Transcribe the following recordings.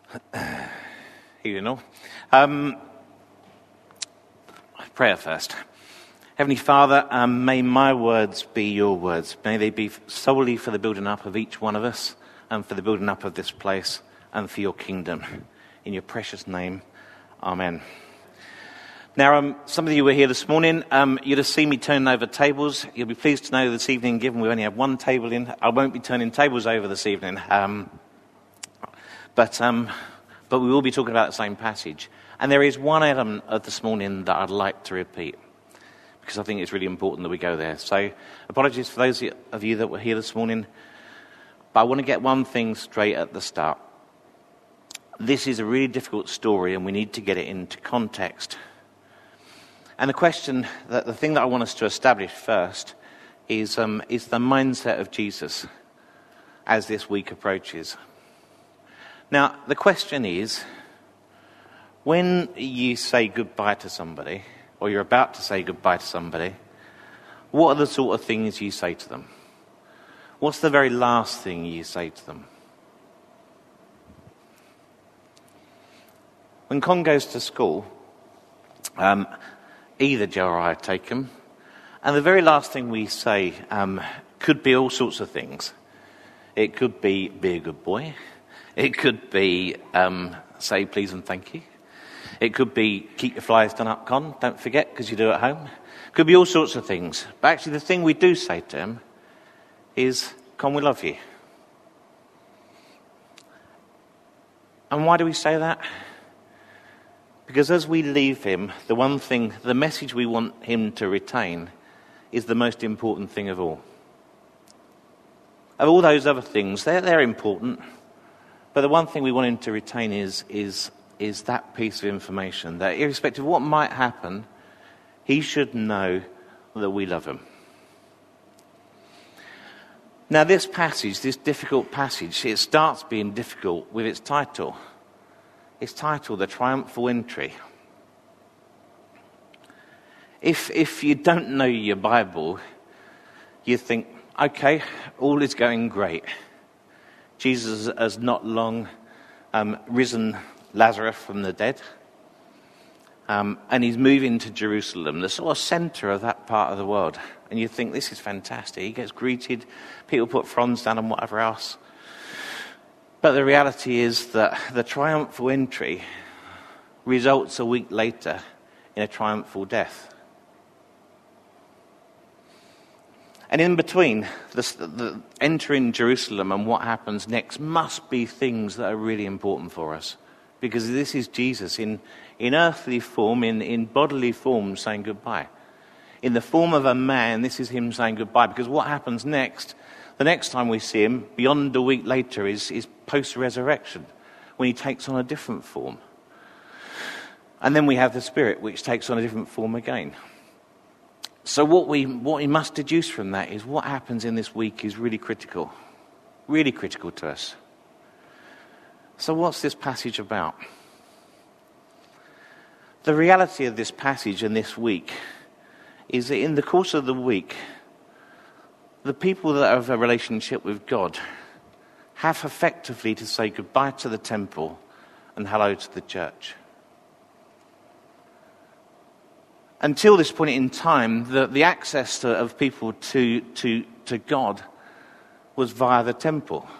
Evening all. Prayer first. Heavenly Father, may my words be your words. May they be solely for the building up of each one of us and for the building up of this place and for your kingdom. In your precious name, amen. Now, some of you were here this morning. You'd have seen me turning over tables. You'll be pleased to know this evening, given we only have one table in, I won't be turning tables over this evening. But we will be talking about the same passage. And there is one element of this morning that I'd like to repeat, because I think it's really important that we go there. So apologies for those of you that were here this morning, but I want to get one thing straight at the start. This is a really difficult story, and we need to get it into context. And the thing that I want us to establish first is the mindset of Jesus as this week approaches. Now, the question is, when you say goodbye to somebody, or you're about to say goodbye to somebody, what are the sort of things you say to them? What's the very last thing you say to them? When Con goes to school, either Joe or I take him, and the very last thing we say could be all sorts of things. It could be a good boy. It could be say please and thank you. It could be keep your flies done up, Con, don't forget, because you do at home. It could be all sorts of things. But actually the thing we do say to him is, Con, we love you. And why do we say that? Because as we leave him, the message we want him to retain is the most important thing of all. Of all those other things, they're important, but the one thing we want him to retain is that piece of information, that irrespective of what might happen, he should know that we love him. Now this passage, this difficult passage, it starts being difficult with its title. It's titled The Triumphal Entry. If you don't know your Bible, you think, okay, all is going great. Jesus has not long risen Lazarus from the dead, and he's moving to Jerusalem, the sort of centre of that part of the world. And you think, this is fantastic. He gets greeted, people put fronds down and whatever else. But the reality is that the triumphal entry results a week later in a triumphal death. And in between, the entering Jerusalem and what happens next must be things that are really important for us. Because this is Jesus in earthly form, in bodily form, saying goodbye. In the form of a man, this is him saying goodbye. Because what happens next, the next time we see him, beyond a week later, is post-resurrection, when he takes on a different form. And then we have the Spirit, which takes on a different form again. So what we must deduce from that is what happens in this week is really critical to us. So what's this passage about? The reality of this passage and this week is that in the course of the week, the people that have a relationship with God have effectively to say goodbye to the temple and hello to the church. Until this point in time, the access of people to God was via the temple.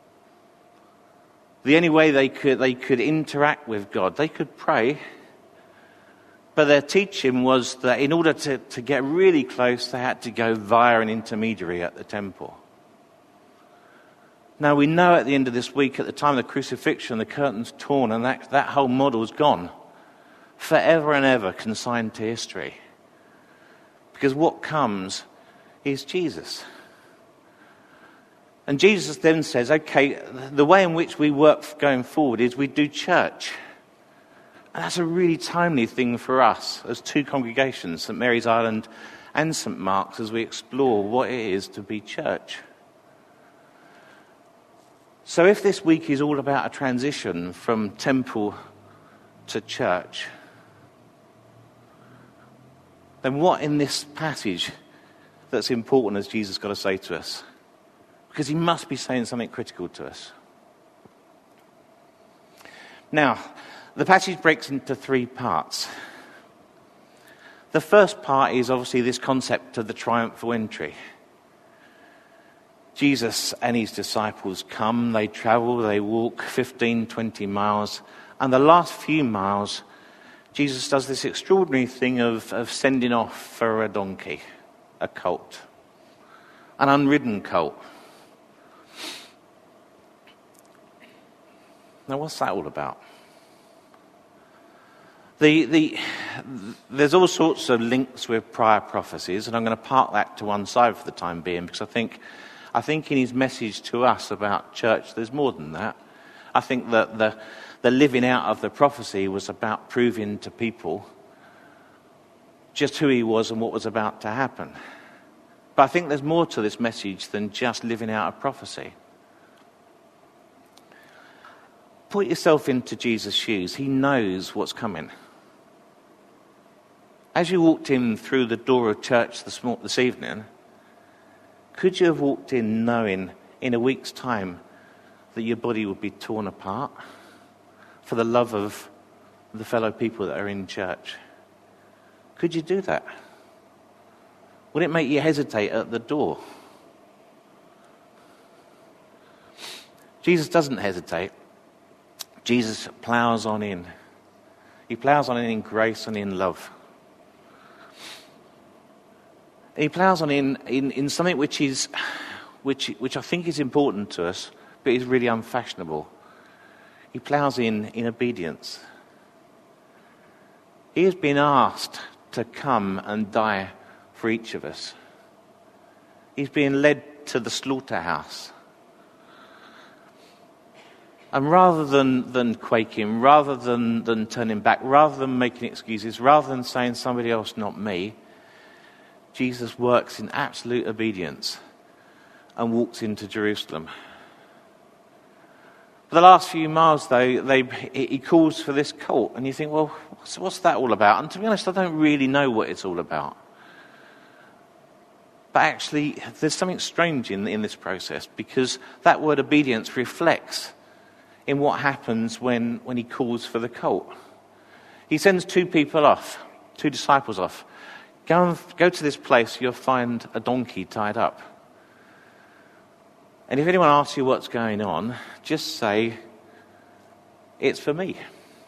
The only way they could interact with God, they could pray, but their teaching was that in order to get really close, they had to go via an intermediary at the temple. Now we know at the end of this week, at the time of the crucifixion, the curtain's torn and that whole model's gone. Forever and ever consigned to history. Because what comes is Jesus. And Jesus then says, okay, the way in which we work going forward is we do church. And that's a really timely thing for us as two congregations, St Mary's Island and St Mark's, as we explore what it is to be church. So if this week is all about a transition from temple to church, then what in this passage that's important has Jesus got to say to us? Because he must be saying something critical to us. Now, the passage breaks into three parts. The first part is obviously this concept of the triumphal entry. Jesus and his disciples come, they travel, they walk 15, 20 miles, and the last few miles, Jesus does this extraordinary thing of sending off for a donkey, a colt, an unridden colt. Now, what's that all about? There's all sorts of links with prior prophecies, and I'm going to park that to one side for the time being, because I think in his message to us about church, there's more than that. I think that the living out of the prophecy was about proving to people just who he was and what was about to happen. But I think there's more to this message than just living out a prophecy. Put yourself into Jesus' shoes. He knows what's coming. As you walked in through the door of church this evening, could you have walked in knowing in a week's time that your body would be torn apart for the love of the fellow people that are in church? Could you do that? Would it make you hesitate at the door? Jesus doesn't hesitate. Jesus plows on in. He plows on in grace and in love. He plows on in something which I think is important to us, but is really unfashionable. He plows in obedience. He has been asked to come and die for each of us. He's being led to the slaughterhouse. And rather than quaking, rather than turning back, rather than making excuses, rather than saying somebody else, not me, Jesus works in absolute obedience and walks into Jerusalem. For the last few miles, though, he calls for this colt, and you think, well, what's that all about? And to be honest, I don't really know what it's all about. But actually, there's something strange in this process, because that word obedience reflects in what happens when he calls for the colt. He sends two disciples off. Go to this place, you'll find a donkey tied up. And if anyone asks you what's going on, just say, it's for me.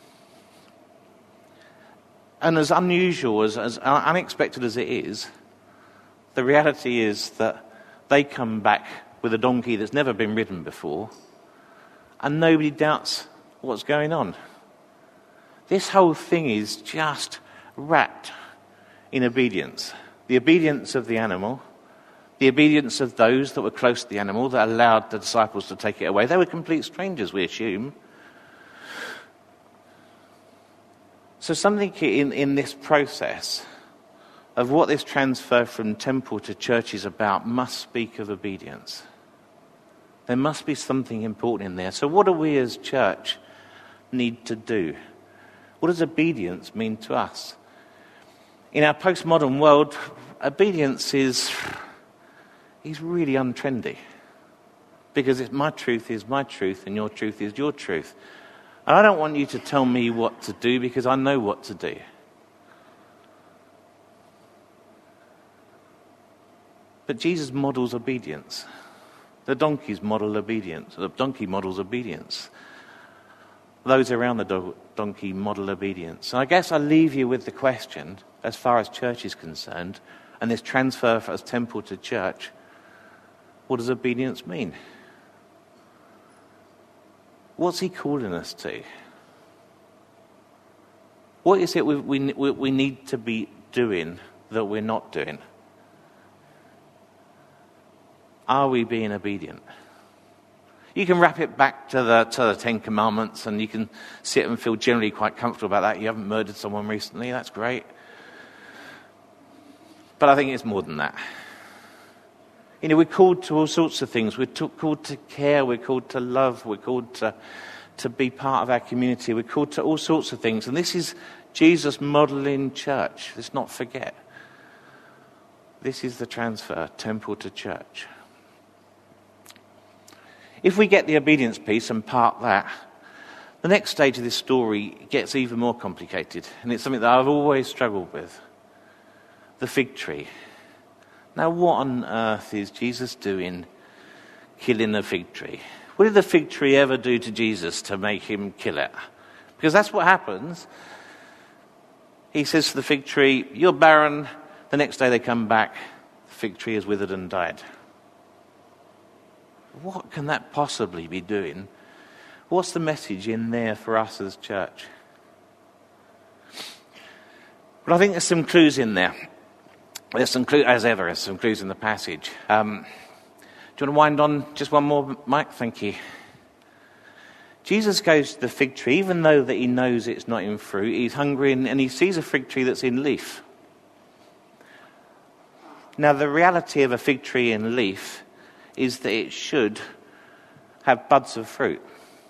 And as unusual, as unexpected as it is, the reality is that they come back with a donkey that's never been ridden before, and nobody doubts what's going on. This whole thing is just wrapped in obedience. The obedience of the animal, the obedience of those that were close to the animal that allowed the disciples to take it away. They were complete strangers, we assume. So something in this process of what this transfer from temple to church is about must speak of obedience. There must be something important in there. So what do we as church need to do? What does obedience mean to us? In our postmodern world, obedience is really untrendy. Because my truth is my truth and your truth is your truth. And I don't want you to tell me what to do because I know what to do. But Jesus models obedience. The donkeys model obedience. The donkey models obedience. Those around the donkey model obedience. And I guess I leave you with the question, as far as church is concerned, and this transfer from temple to church, what does obedience mean? What's he calling us to? What is it we need to be doing that we're not doing? Are we being obedient? You can wrap it back to the Ten Commandments, and you can sit and feel generally quite comfortable about that. You haven't murdered someone recently, that's great. But I think it's more than that. You know, we're called to all sorts of things. We're called to care, we're called to love, we're called to be part of our community. We're called to all sorts of things. And this is Jesus modelling church. Let's not forget. This is the transfer, temple to church. If we get the obedience piece and park that, The next stage of this story gets even more complicated, and it's something that I've always struggled with. The fig tree. Now, what on earth is Jesus doing killing a fig tree? What did the fig tree ever do to Jesus to make him kill it? Because that's what happens. He says to the fig tree, "You're barren." The next day they come back, the fig tree is withered and died. What can that possibly be doing? What's the message in there for us as church? But I think there's some clues in there. There's some clues, as ever, there's some clues in the passage. Do you want to wind on just one more, Mike? Thank you. Jesus goes to the fig tree, even though that he knows it's not in fruit. He's hungry and he sees a fig tree that's in leaf. Now, the reality of a fig tree in leaf is that it should have buds of fruit.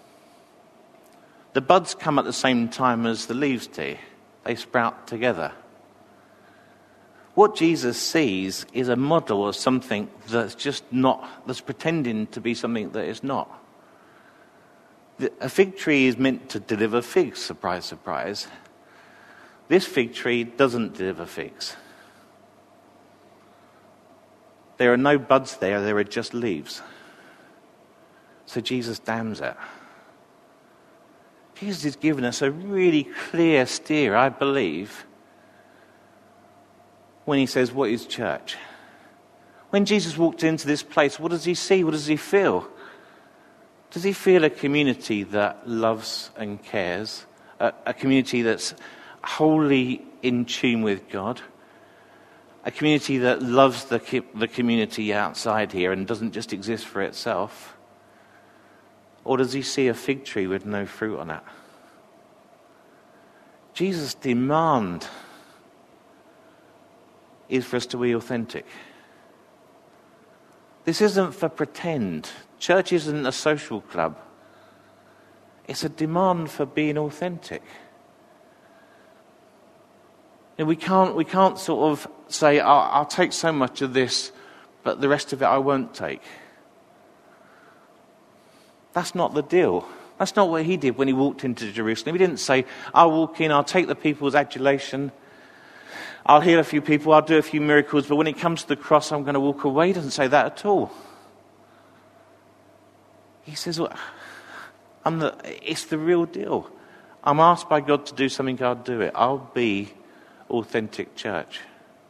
The buds come at the same time as the leaves do. They sprout together. What Jesus sees is a model of something that's just not, that's pretending to be something that is not. A fig tree is meant to deliver figs, surprise, surprise. This fig tree doesn't deliver figs. There are no buds there are just leaves. So Jesus damns it. Jesus has given us a really clear steer, I believe, when he says, what is church? When Jesus walked into this place, what does he see? What does he feel? Does he feel a community that loves and cares? A community that's wholly in tune with God? A community that loves the community outside here and doesn't just exist for itself? Or does he see a fig tree with no fruit on it? Jesus' demand is for us to be authentic. This isn't for pretend. Church isn't a social club. It's a demand for being authentic. And we can't sort of say, I'll take so much of this, but the rest of it I won't take. That's not the deal. That's not what he did when he walked into Jerusalem. He didn't say, I'll walk in, I'll take the people's adulation, I'll heal a few people, I'll do a few miracles, but when it comes to the cross, I'm going to walk away. He doesn't say that at all. He says, well, it's the real deal. I'm asked by God to do something, I'll do it. I'll be authentic church.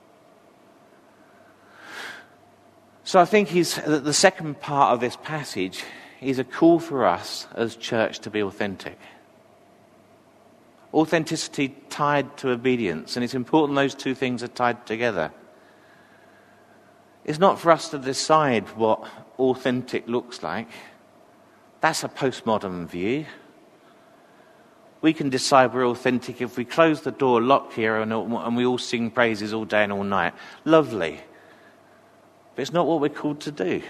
So I think the second part of this passage is a call for us as church to be authentic. Authenticity tied to obedience, and it's important those two things are tied together. It's not for us to decide what authentic looks like. That's a postmodern view. We can decide we're authentic if we close the door, lock here, and we all sing praises all day and all night. Lovely. But it's not what we're called to do.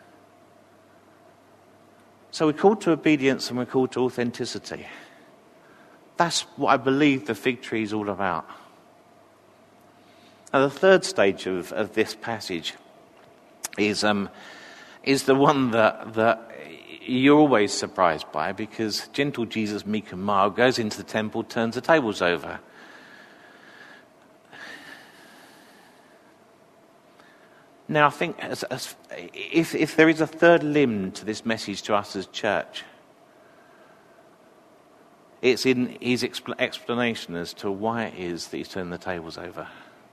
So we're called to obedience and we're called to authenticity. That's what I believe the fig tree is all about. Now, the third stage of this passage is the one that you're always surprised by, because gentle Jesus, meek and mild, goes into the temple, turns the tables over. Now, I think if there is a third limb to this message to us as church, it's in his explanation as to why it is that he's turned the tables over.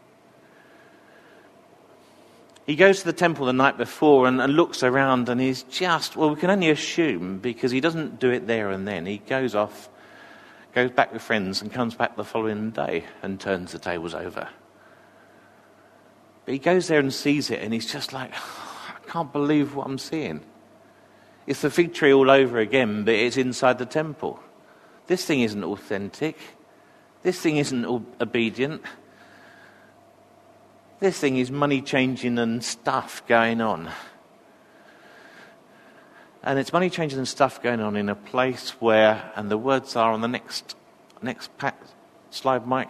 He goes to the temple the night before and looks around, and he's just, well, we can only assume, because he doesn't do it there and then. He goes off, goes back with friends, and comes back the following day and turns the tables over. But he goes there and sees it, and he's just like, I can't believe what I'm seeing. It's the fig tree all over again, but it's inside the temple. This thing isn't authentic. This thing isn't obedient. This thing is money changing and stuff going on. And it's money changing and stuff going on in a place where, and the words are on the next slide, Mike.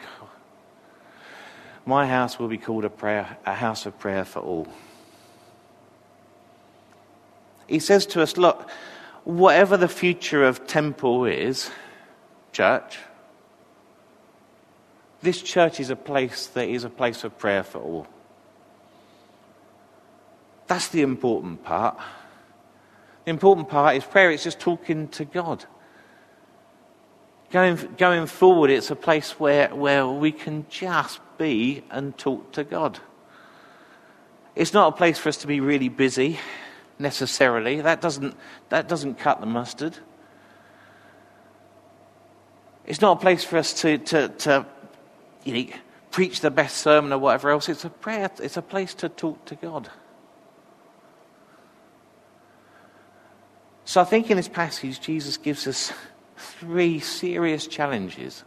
My house will be called a house of prayer for all. He says to us, look, whatever the future of Temple is, church, this church is a place that is a place of prayer for all. That's the important part. The important part is prayer. It's just talking to God. Going forward, it's a place where we can just be and talk to God. It's not a place for us to be really busy, necessarily. That doesn't cut the mustard. It's not a place for us to preach the best sermon or whatever else. It's a prayer. It's a place to talk to God. So I think in this passage, Jesus gives us 3 serious challenges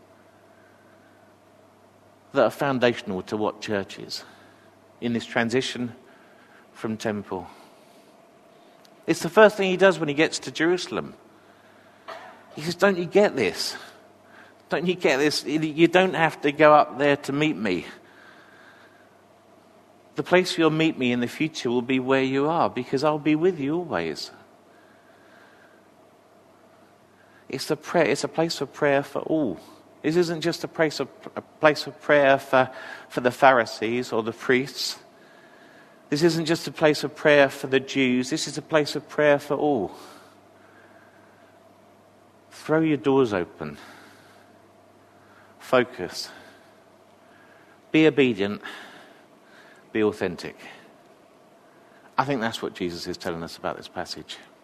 that are foundational to what church is in this transition from Temple. It's the first thing he does when he gets to Jerusalem. He says, don't you get this? Don't you get this? You don't have to go up there to meet me. The place you'll meet me in the future will be where you are, because I'll be with you always. It's a place of prayer for all. This isn't just a place of prayer for the Pharisees or the priests. This isn't just a place of prayer for the Jews. This is a place of prayer for all. Throw your doors open. Focus. Be obedient. Be authentic. I think that's what Jesus is telling us about this passage.